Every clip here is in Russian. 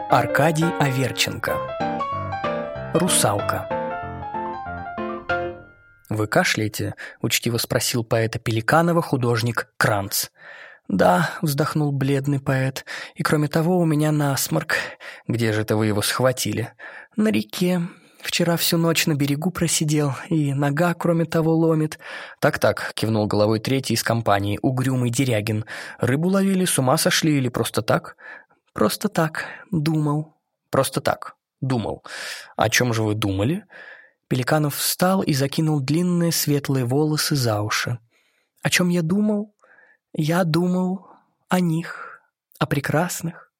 Аркадий Аверченко. Русалка. «Вы кашляете?» — учтиво спросил поэта Пеликанова художник Кранц. «Да», — вздохнул бледный поэт, — «и кроме того у меня насморк». «Где же это вы его схватили?» «На реке. Вчера всю ночь на берегу просидел, и нога, кроме того, ломит». «Так-так», — кивнул головой третий из компании, угрюмый Дерягин. «Рыбу ловили, с ума сошли или просто так?» «Просто так. Думал». «Просто так. Думал. О чем же вы думали?» Пеликанов встал и закинул длинные светлые волосы за уши. «О чем я думал? Я думал о них, о прекрасных,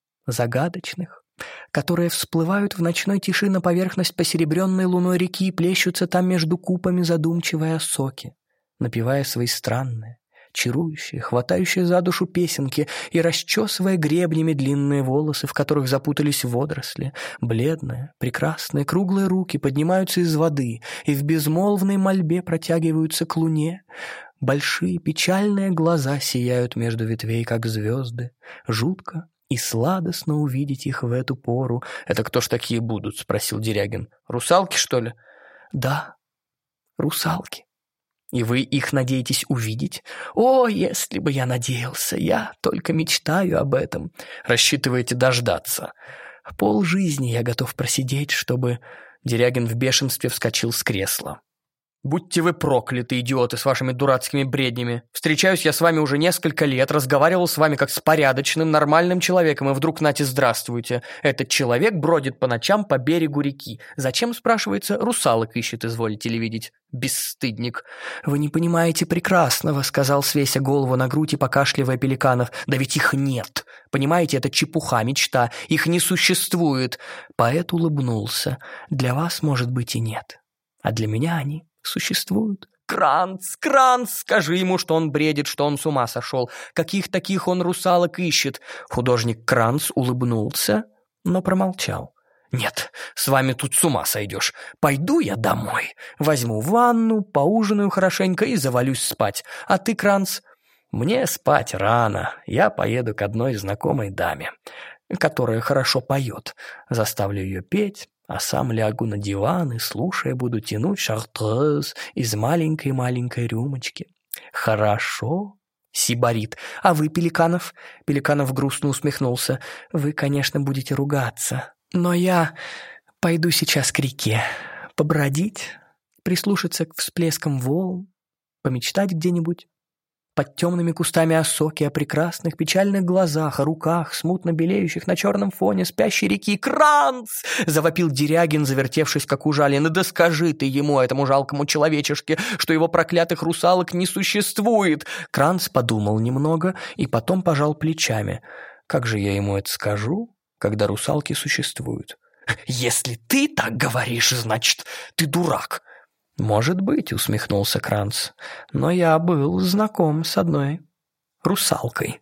загадочных, которые всплывают в ночной тиши на поверхность посеребренной луной реки и плещутся там между купами задумчивой осоки, напевая свои странные, чарующие, хватающие за душу песенки и расчесывая гребнями длинные волосы, в которых запутались водоросли. Бледные, прекрасные, круглые руки поднимаются из воды и в безмолвной мольбе протягиваются к луне. Большие печальные глаза сияют между ветвей, как звезды. Жутко и сладостно увидеть их в эту пору». «Это кто ж такие будут?» — спросил Дерягин. «Русалки, что ли?» «Да, русалки». «И вы их надеетесь увидеть?» «О, если бы я надеялся! Я только мечтаю об этом». «Рассчитываете дождаться?» «Полжизни я готов просидеть, чтобы...» Дерягин в бешенстве вскочил с кресла. «Будьте вы прокляты, идиоты, с вашими дурацкими бреднями. Встречаюсь я с вами уже несколько лет, разговаривал с вами как с порядочным, нормальным человеком, и вдруг нате здравствуйте. Этот человек бродит по ночам по берегу реки. Зачем, спрашивается, русалок ищет, изволите ли видеть? Бесстыдник». «Вы не понимаете прекрасного», — сказал, свеся голову на грудь и покашливая Пеликанов. «Да ведь их нет. Понимаете, это чепуха, мечта. Их не существует». Поэт улыбнулся. «Для вас, может быть, и нет. А для меня они существуют». «Кранц, Кранц, скажи ему, что он бредит, что он с ума сошел. Каких таких он русалок ищет?» Художник Кранц улыбнулся, но промолчал. «Нет, с вами тут с ума сойдешь. Пойду я домой, возьму ванну, поужинаю хорошенько и завалюсь спать. А ты, Кранц?» «Мне спать рано. Я поеду к одной знакомой даме, которая хорошо поет. Заставлю ее петь, а сам лягу на диван и, слушая, буду тянуть шартрез из маленькой-маленькой рюмочки. Хорошо?» Сибарит. «А вы, Пеликанов?» Пеликанов грустно усмехнулся. «Вы, конечно, будете ругаться, но я пойду сейчас к реке, побродить, прислушаться к всплескам волн, помечтать где-нибудь под темными кустами осоки о прекрасных печальных глазах, о руках, смутно белеющих на черном фоне спящей реки. «Кранц!» — завопил Дерягин, завертевшись как ужален. «Да скажи ты ему, этому жалкому человечешке, что его проклятых русалок не существует!» Кранц подумал немного и потом пожал плечами. «Как же я ему это скажу, когда русалки существуют?» «Если ты так говоришь, значит, ты дурак». «Может быть», — усмехнулся Кранц, — «но я был знаком с одной русалкой».